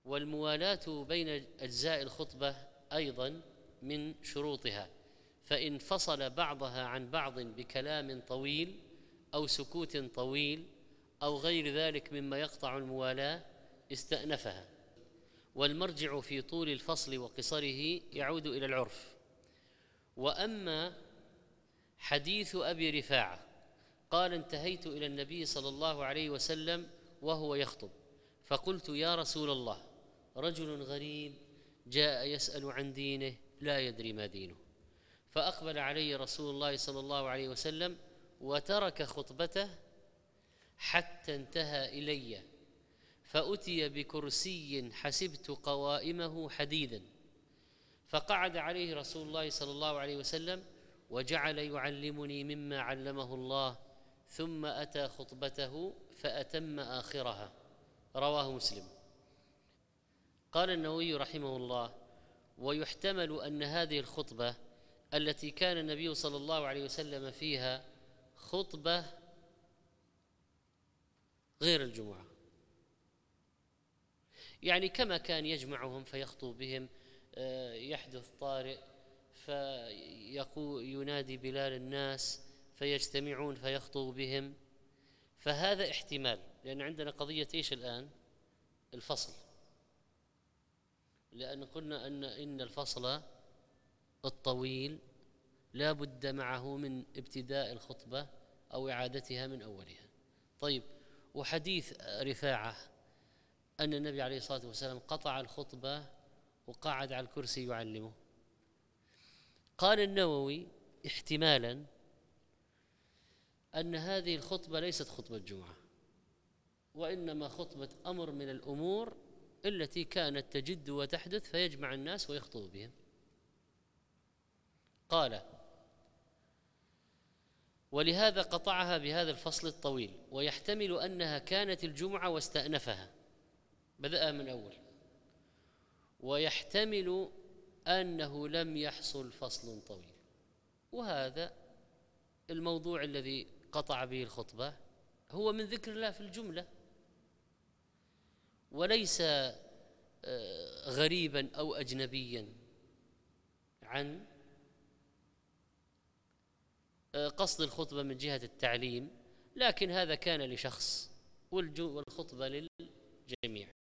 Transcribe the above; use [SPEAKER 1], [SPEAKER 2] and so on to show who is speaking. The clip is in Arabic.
[SPEAKER 1] والموالاة بين أجزاء الخطبة أيضا من شروطها، فإن فصل بعضها عن بعض بكلام طويل أو سكوت طويل أو غير ذلك مما يقطع الموالاة استأنفها. والمرجع في طول الفصل وقصره يعود إلى العرف. وأما حديث أبي رفاعة قال: انتهيت إلى النبي صلى الله عليه وسلم وهو يخطب، فقلت: يا رسول الله، رجل غريب جاء يسأل عن دينه لا يدري ما دينه. فأقبل علي رسول الله صلى الله عليه وسلم وترك خطبته حتى انتهى إلي، فأتي بكرسي حسبت قوائمه حديدا، فقعد عليه رسول الله صلى الله عليه وسلم وجعل يعلمني مما علمه الله، ثم أتى خطبته فأتم آخرها. رواه مسلم. قال النووي رحمه الله: ويحتمل أن هذه الخطبة التي كان النبي صلى الله عليه وسلم فيها خطبة غير الجمعة، يعني كما كان يجمعهم فيخطب بهم، يحدث طارئ فينادي بلال الناس فيجتمعون فيخطب بهم، فهذا احتمال، لأن عندنا قضية إيش الآن؟ الفصل، لأن قلنا إن الفصل الطويل لا بد معه من ابتداء الخطبة أو إعادتها من أولها. طيب، وحديث رفاعة أن النبي عليه الصلاة والسلام قطع الخطبة وقعد على الكرسي يعلمه. قال النووي احتمالا أن هذه الخطبة ليست خطبة جمعة، وإنما خطبة أمر من الأمور التي كانت تجد وتحدث فيجمع الناس ويخطب بهم. قال: ولهذا قطعها بهذا الفصل الطويل، ويحتمل أنها كانت الجمعة واستأنفها، بدأ من أول، ويحتمل أنه لم يحصل فصل طويل. وهذا الموضوع الذي قطع به الخطبة هو من ذكر الله في الجملة، وليس غريبا أو أجنبيا عن قصد الخطبة من جهة التعليم، لكن هذا كان لشخص والخطبة للجميع.